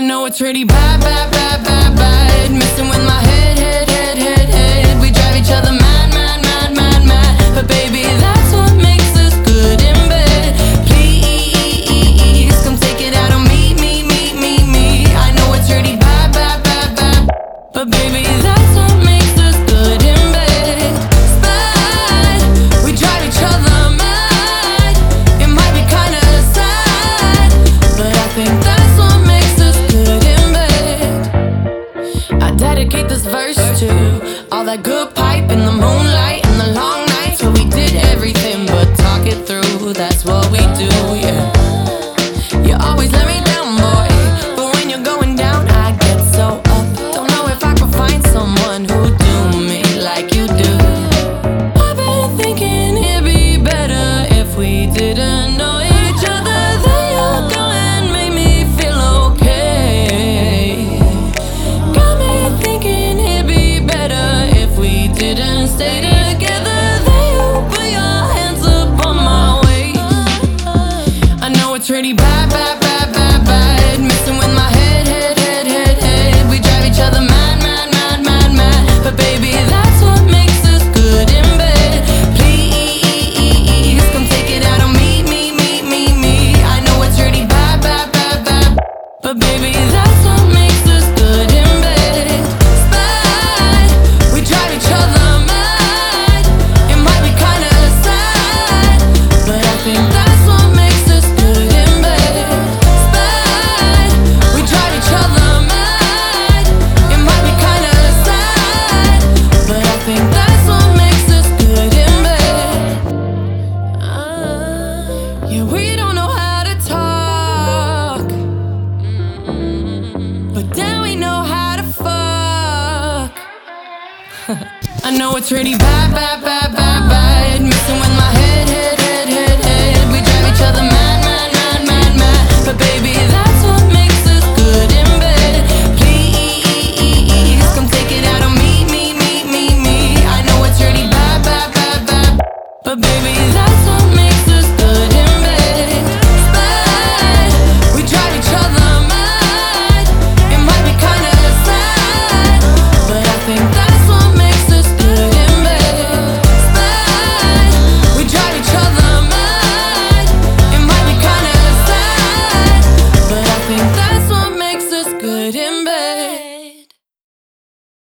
know it's really bad, bad, bad, bad, bad. Messing with my head, head, head, head, head. We drive each other mad, mad, mad, mad, mad. But baby, that's what makes us good in bed. Please, come take it out on me, me, me, me, me. I know it's really bad, bad, bad, bad. But baby, that's what makes us good in bed. Bad, we drive each other mad. It might be kinda sad, but I think that's what makes us good in bed. I dedicate this verse to all that good pipe in the moonlight and the long nights where we did everything but talk it through. That's what we do, yeah. You always let me down, boy, but when you're going down, I get so up. Don't know if I could find someone who do me like you do. I've been thinking it'd be better if we didn't know each other. Then you go and make me feel okay. Got me thinking it'd be better if we didn't stay together. Then you put your hands up on my waist. I know it's really bad, bad, bad, bad, bad. Messing with my head, head, head, head, head. We drive each other mad, mad, mad, mad, mad. But baby, that's what makes us good in bed. Please, come take it out on me, me, me, me, me. I know it's really bad, bad, bad, bad. But baby, that's what makes us good in bed. Bad, we drive each other mad. It might be kinda sad, but I think that's what makes us good in bed. Bad, we drive each other mad. It might be kinda sad, but I think that's what makes us good in bed. Yeah, we don't know how to talk, but then we know how to fuck. I know it's really bad, bad, bad, bad, bad. Messing with